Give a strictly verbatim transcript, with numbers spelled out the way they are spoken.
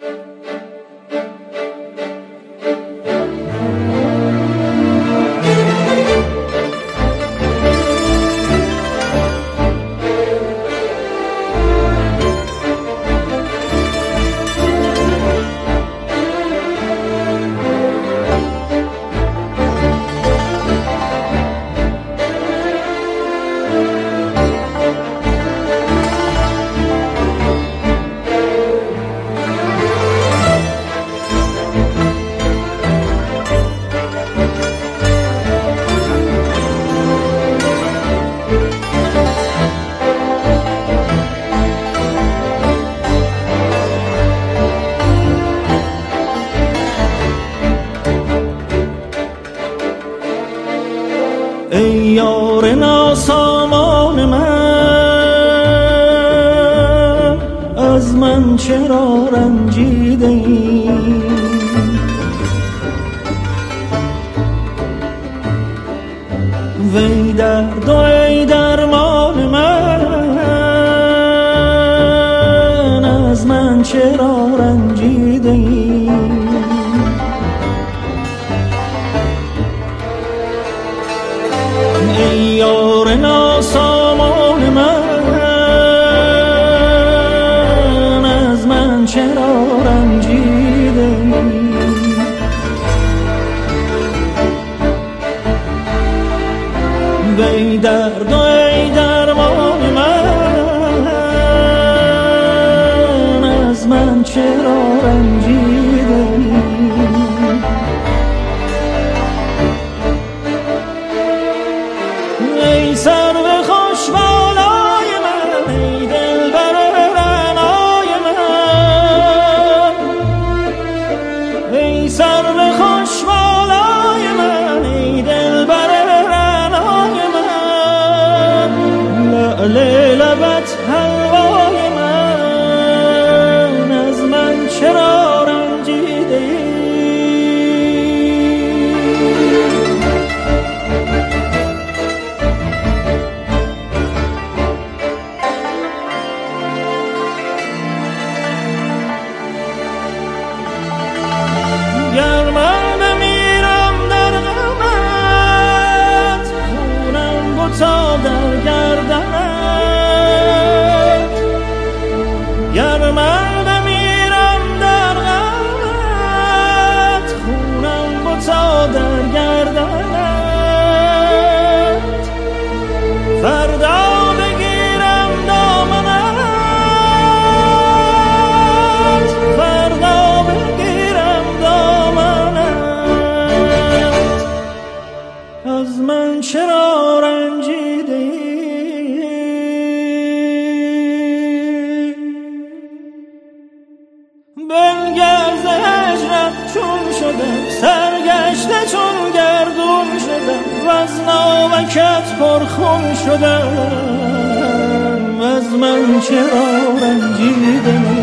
ای یار ناسامان من، از من چرا رنجیده ای؟ وی درد و ای درمان من، از من چرا رنجیده ای؟ ای یار ناسامان من، از من چرا رنجیده ای؟ وی درد و ای درمان من، از من چرا رنجیده ای؟ ای سرو خوش بالای من، ای دلبر رعنای من، ای سرو خوش بالای من، ای دلبر رعنای من، لعل لبت حلوای من، از من چرا رنجیده ای؟ گر من بمیرم در غمت، خونم بتا در گردنت. گر من بمیرم در غمت، خونم بتا در گردنت. فردا بگیرم دامنت، فردا بگیرم دامنت، از من چرا رنجیده ای؟ بنگر ز هجرت چون شدم، سرگشته چون گردون شدم، وز ناوکت پرخون شدم، از من چرا رنجیده ای؟